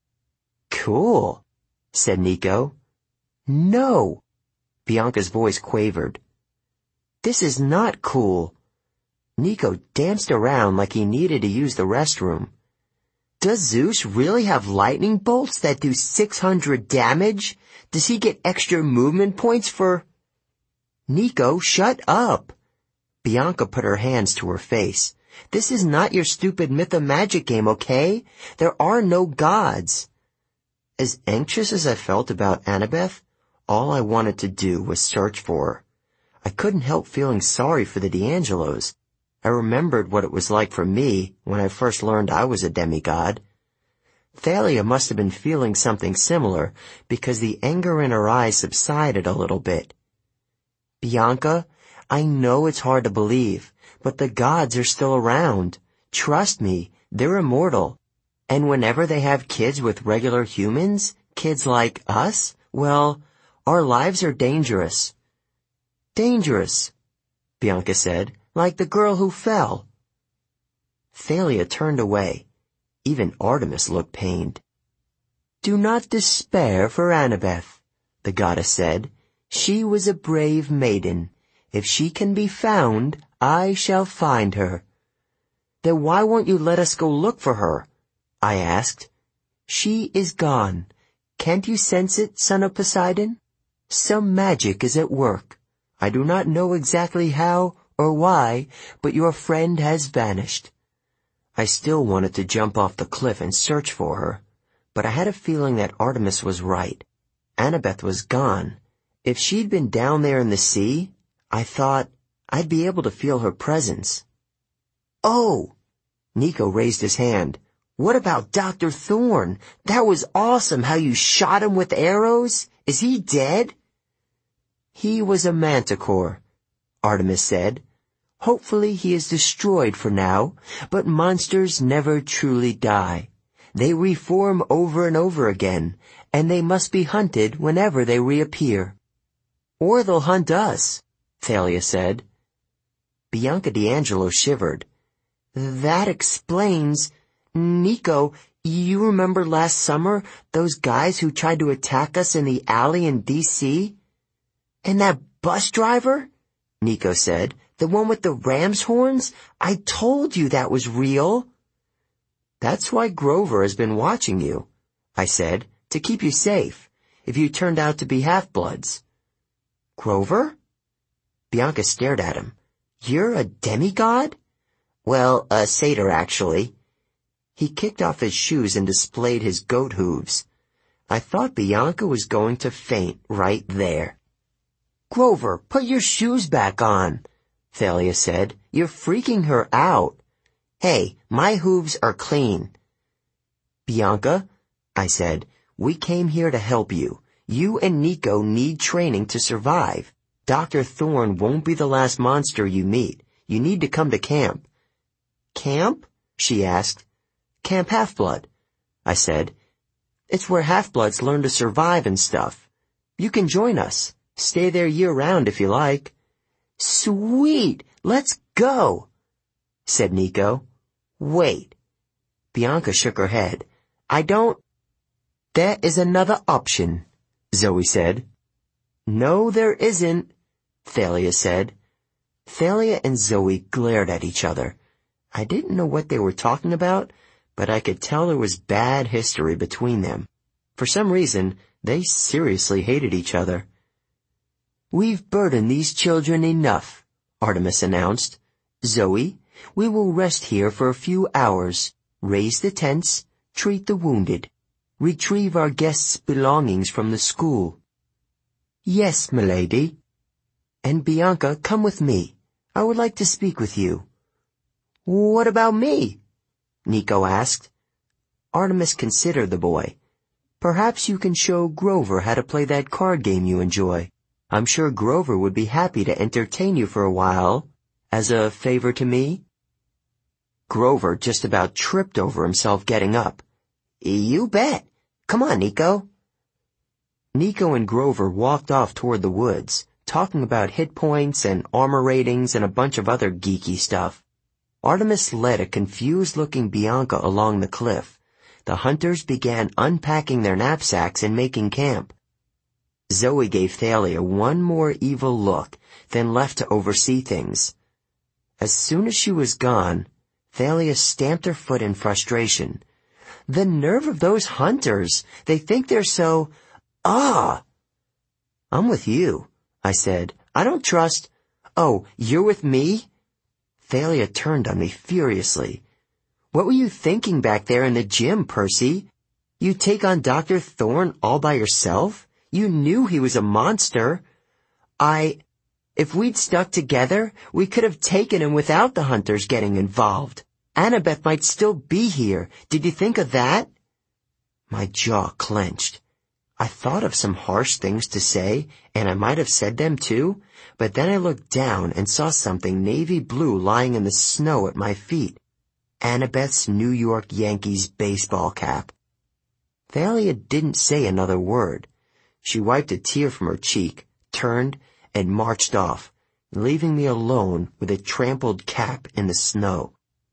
"Cool," said Nico. "No," Bianca's voice quavered. "This is not cool." Nico danced around like he needed to use the restroom. "Does Zeus really have lightning bolts that do 600 damage? Does he get extra movement points for—" "Nico, shut up!" Bianca put her hands to her face. "This is not your stupid myth-o-magic game, okay? There are no gods." As anxious as I felt about Annabeth, all I wanted to do was search for her. I couldn't help feeling sorry for the D'Angelos. I remembered what it was like for me when I first learned I was a demigod. Thalia must have been feeling something similar because the anger in her eyes subsided a little bit. "Bianca, I know it's hard to believe, but the gods are still around. Trust me, they're immortal. And whenever they have kids with regular humans, kids like us, Well, our lives are dangerous. Dangerous, Bianca said, like the girl who fell. Thalia turned away. Even Artemis looked pained. Do not despair for Annabeth, the goddess said. She was a brave maiden. If she can be found, I shall find her. Then why won't you let us go look for her? I asked. She is gone. Can't you sense it, son of Poseidon? Some magic is at work. I do not know exactly how or why, but your friend has vanished. I still wanted to jump off the cliff and search for her, but I had a feeling that Artemis was right. Annabeth was gone. If she'd been down there in the sea, I thought I'd be able to feel her presence. Oh! Nico raised his hand. What about Dr. Thorne? That was awesome how you shot him with arrows. Is he dead? He was a manticore, Artemis said. Hopefully he is destroyed for now, but monsters never truly die. They reform over and over again, and they must be hunted whenever they reappear. Or they'll hunt us, Thalia said. Bianca D'Angelo shivered. That explains... Nico, you remember last summer those guys who tried to attack us in the alley in D.C.? And that bus driver? Nico said. The one with the ram's horns? I told you that was real. That's why Grover has been watching you, I said, to keep you safe, if you turned out to be half-bloods. Grover? Bianca stared at him. You're a demigod? Well, a satyr, actually. He kicked off his shoes and displayed his goat hooves. I thought Bianca was going to faint right there. Grover, put your shoes back on, Thalia said. You're freaking her out. Hey, my hooves are clean. Bianca, I said, we came here to help you. You and Nico need training to survive. Dr. Thorne won't be the last monster you meet. You need to come to camp. Camp? She asked. Camp Half-Blood, I said. It's where half-bloods learn to survive and stuff. You can join us. Stay there year-round if you like. Sweet! Let's go! Said Nico. Wait. Bianca shook her head. There is another option, Zoe said. No, there isn't, Thalia said. Thalia and Zoe glared at each other. I didn't know what they were talking about, but I could tell there was bad history between them. For some reason, they seriously hated each other. We've burdened these children enough, Artemis announced. Zoe, we will rest here for a few hours, raise the tents, treat the wounded, retrieve our guests' belongings from the school. Yes, milady. And Bianca, come with me. I would like to speak with you. What about me? Nico asked. Artemis considered the boy. Perhaps you can show Grover how to play that card game you enjoy. I'm sure Grover would be happy to entertain you for a while, as a favor to me. Grover just about tripped over himself getting up. You bet. Come on, Nico. Nico and Grover walked off toward the woods, talking about hit points and armor ratings and a bunch of other geeky stuff. Artemis led a confused-looking Bianca along the cliff. The hunters began unpacking their knapsacks and making camp. Zoe gave Thalia one more evil look, then left to oversee things. As soon as she was gone, Thalia stamped her foot in frustration. The nerve of those hunters! They think they're so... I'm with you, I said. I don't trust... Oh, you're with me? Thalia turned on me furiously. What were you thinking back there in the gym, Percy? You take on Dr. Thorne all by yourself? You knew he was a monster. If we'd stuck together, we could have taken him without the hunters getting involved. Annabeth might still be here. Did you think of that? My jaw clenched. I thought of some harsh things to say, and I might have said them too, but then I looked down and saw something navy blue lying in the snow at my feet. Annabeth's New York Yankees baseball cap. Thalia didn't say another word. She wiped a tear from her cheek, turned, and marched off, leaving me alone with a trampled cap in the snow.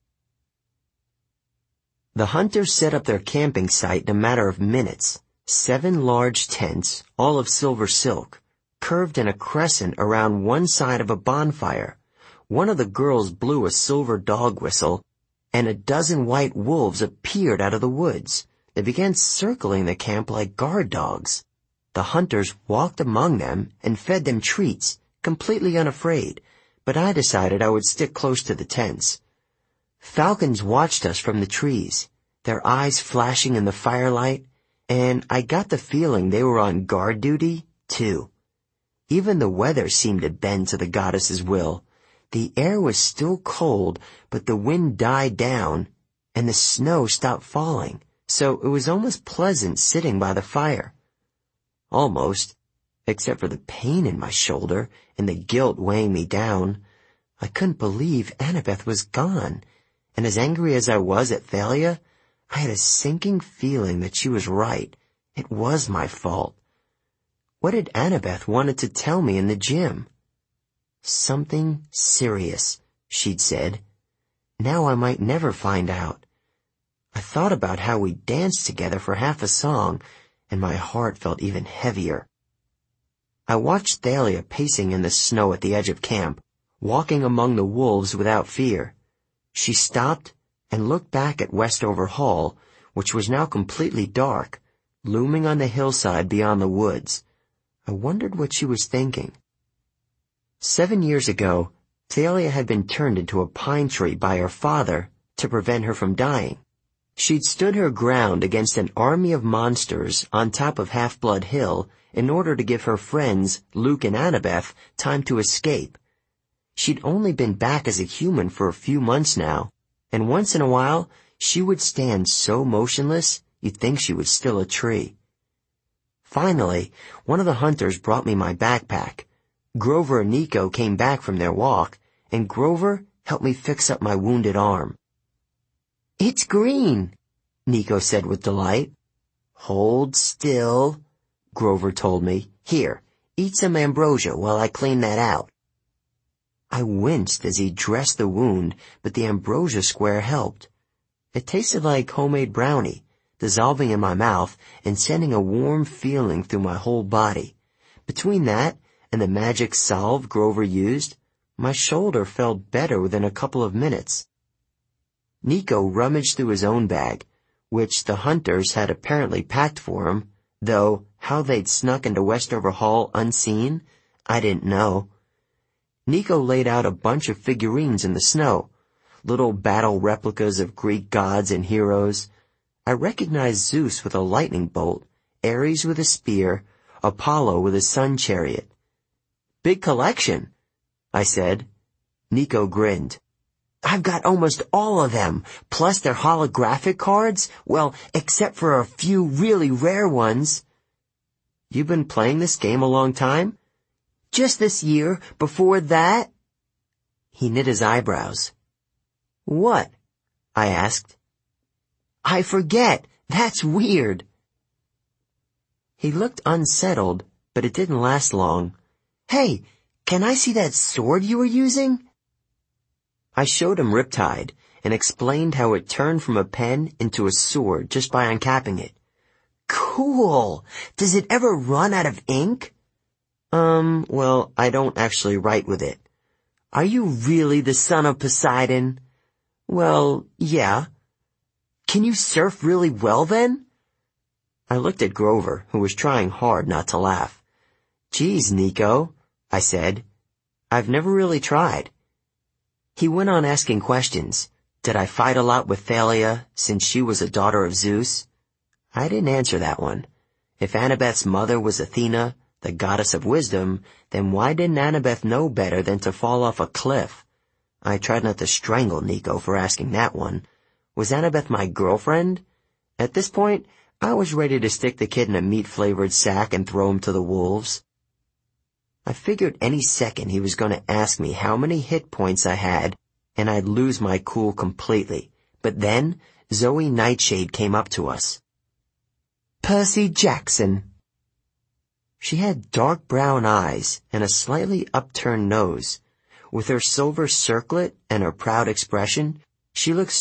The hunters set up their camping site in a matter of minutes. 7 large tents, all of silver silk, curved in a crescent around one side of a bonfire. One of the girls blew a silver dog whistle, and a dozen white wolves appeared out of the woods. They began circling the camp like guard dogs. The hunters walked among them and fed them treats, completely unafraid, but I decided I would stick close to the tents. Falcons watched us from the trees, their eyes flashing in the firelight, and I got the feeling they were on guard duty, too. Even the weather seemed to bend to the goddess's will. The air was still cold, but the wind died down, and the snow stopped falling, so it was almost pleasant sitting by the fire. Almost, except for the pain in my shoulder and the guilt weighing me down. I couldn't believe Annabeth was gone, and as angry as I was at Thalia, I had a sinking feeling that she was right. It was my fault. What had Annabeth wanted to tell me in the gym? Something serious, she'd said. Now I might never find out. I thought about how we danced together for half a song, and my heart felt even heavier. I watched Thalia pacing in the snow at the edge of camp, walking among the wolves without fear. She stopped and looked back at Westover Hall, which was now completely dark, looming on the hillside beyond the woods. I wondered what she was thinking. 7 years ago, Thalia had been turned into a pine tree by her father to prevent her from dying. She'd stood her ground against an army of monsters on top of Half-Blood Hill in order to give her friends, Luke and Annabeth, time to escape. She'd only been back as a human for a few months now, and once in a while, she would stand so motionless you'd think she was still a tree. Finally, one of the hunters brought me my backpack. Grover and Nico came back from their walk, and Grover helped me fix up my wounded arm. "It's green," Nico said with delight. "Hold still," Grover told me. "Here, eat some ambrosia while I clean that out." I winced as he dressed the wound, but the ambrosia square helped. It tasted like homemade brownie, dissolving in my mouth and sending a warm feeling through my whole body. Between that and the magic salve Grover used, my shoulder felt better within a couple of minutes. Nico rummaged through his own bag, which the hunters had apparently packed for him, though how they'd snuck into Westover Hall unseen, I didn't know. Nico laid out a bunch of figurines in the snow, little battle replicas of Greek gods and heroes. I recognized Zeus with a lightning bolt, Ares with a spear, Apollo with a sun chariot. "Big collection," I said. Nico grinned. "I've got almost all of them, plus their holographic cards, well, except for a few really rare ones." "You've been playing this game a long time?" "Just this year. Before that—" He knit his eyebrows. "What?" I asked. "I forget. That's weird." He looked unsettled, but it didn't last long. "Hey, can I see that sword you were using?" I showed him Riptide and explained how it turned from a pen into a sword just by uncapping it. "Cool. Does it ever run out of ink?" Well, I don't actually write with it." "Are you really the son of Poseidon?" "Well, yeah." "Can you surf really well then?" I looked at Grover, who was trying hard not to laugh. "Geez, Nico," I said. "I've never really tried." He went on asking questions. Did I fight a lot with Thalia, since she was a daughter of Zeus? I didn't answer that one. If Annabeth's mother was Athena, the goddess of wisdom, then why didn't Annabeth know better than to fall off a cliff? I tried not to strangle Nico for asking that one. Was Annabeth my girlfriend? At this point, I was ready to stick the kid in a meat-flavored sack and throw him to the wolves. I figured any second he was going to ask me how many hit points I had, and I'd lose my cool completely. But then, Zoe Nightshade came up to us. "Percy Jackson." She had dark brown eyes and a slightly upturned nose. With her silver circlet and her proud expression, she looked